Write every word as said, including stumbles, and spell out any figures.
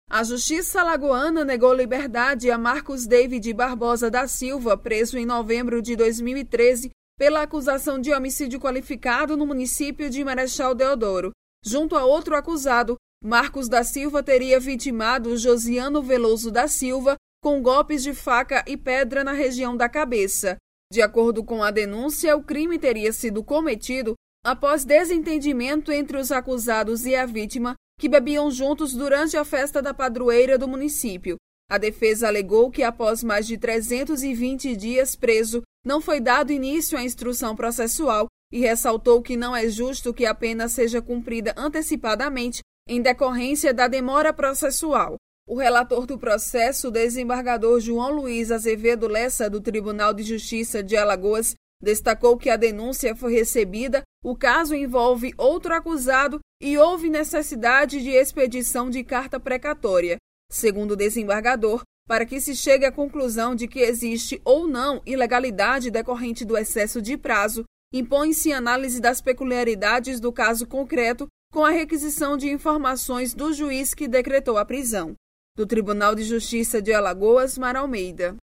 A Justiça alagoana negou liberdade a Marcos David Barbosa da Silva, preso em novembro de dois mil e treze, pela acusação de homicídio qualificado no município de Marechal Deodoro. Junto a outro acusado, Marcos da Silva teria vitimado Josiano Veloso da Silva com golpes de faca e pedra na região da cabeça. De acordo com a denúncia, o crime teria sido cometido após desentendimento entre os acusados e a vítima, que bebiam juntos durante a festa da padroeira do município. A defesa alegou que, após mais de trezentos e vinte dias preso, não foi dado início à instrução processual e ressaltou que não é justo que a pena seja cumprida antecipadamente em decorrência da demora processual. O relator do processo, o desembargador João Luiz Azevedo Lessa, do Tribunal de Justiça de Alagoas, destacou que a denúncia foi recebida, o caso envolve outro acusado e houve necessidade de expedição de carta precatória. Segundo o desembargador, para que se chegue à conclusão de que existe ou não ilegalidade decorrente do excesso de prazo, impõe-se análise das peculiaridades do caso concreto com a requisição de informações do juiz que decretou a prisão. Do Tribunal de Justiça de Alagoas, Mara Almeida.